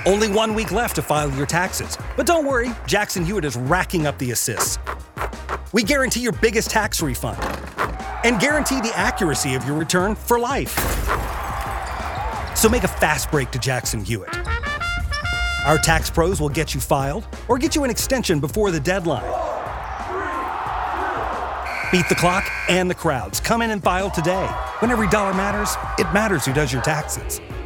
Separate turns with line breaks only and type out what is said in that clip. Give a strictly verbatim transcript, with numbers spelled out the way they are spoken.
Only one week left to file your taxes. But don't worry, Jackson Hewitt is racking up the assists. We guarantee your biggest tax refund and guarantee the accuracy of your return for life. So make a fast break to Jackson Hewitt. Our tax pros will get you filed or get you an extension before the deadline. Beat the clock and the crowds. Come in and file today. When every dollar matters, it matters who does your taxes.